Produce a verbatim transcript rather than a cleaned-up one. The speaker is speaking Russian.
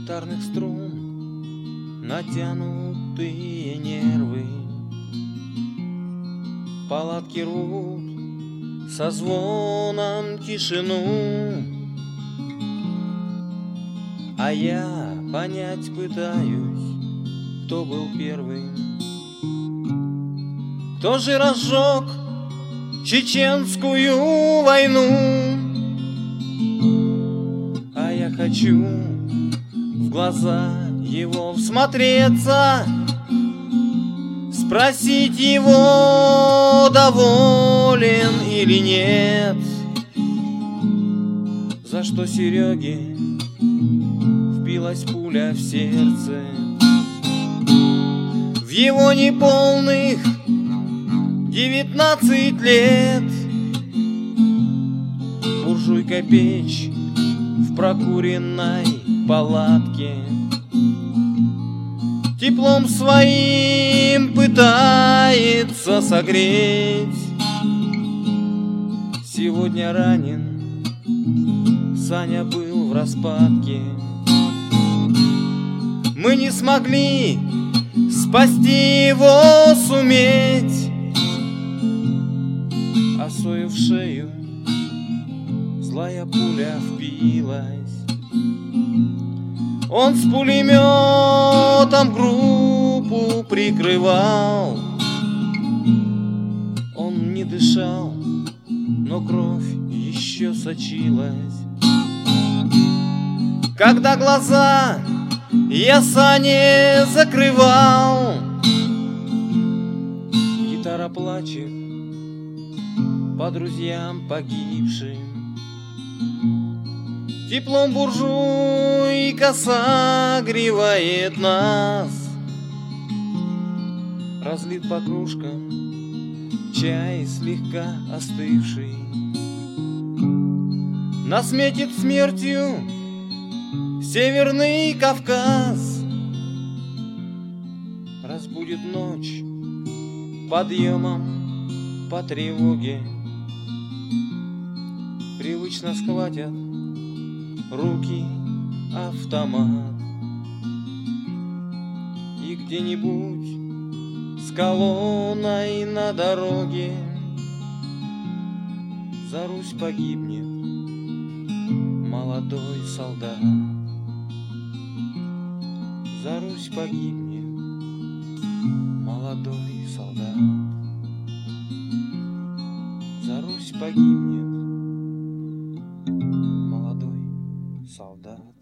гитарных струн натянутые нервы, палатки рвут со звоном тишину, а я понять пытаюсь, кто был первый, кто же разжег чеченскую войну. А я хочу в глаза его всмотреться, спросить его, доволен или нет, за что Сереге впилась пуля в сердце. В его неполных девятнадцать лет буржуйка печь в прокуренной палатке теплом своим пытается согреть. Сегодня ранен, Саня был в распадке. Мы не смогли спасти его суметь, а Сою в шею злая пуля впилась. Он с пулеметом группу прикрывал. Он не дышал, но кровь еще сочилась. Когда глаза я Сане закрывал, гитара плачет по друзьям погибшим. Теплом буржуйка согревает нас. Разлит по кружкам чай слегка остывший. Нас метит смертью Северный Кавказ. Разбудит ночь подъемом по тревоге. Привычно схватят руки автомат, и где-нибудь с колонной на дороге за Русь погибнет молодой солдат. За Русь погибнет молодой солдат. За Русь погибнет молодой солдат.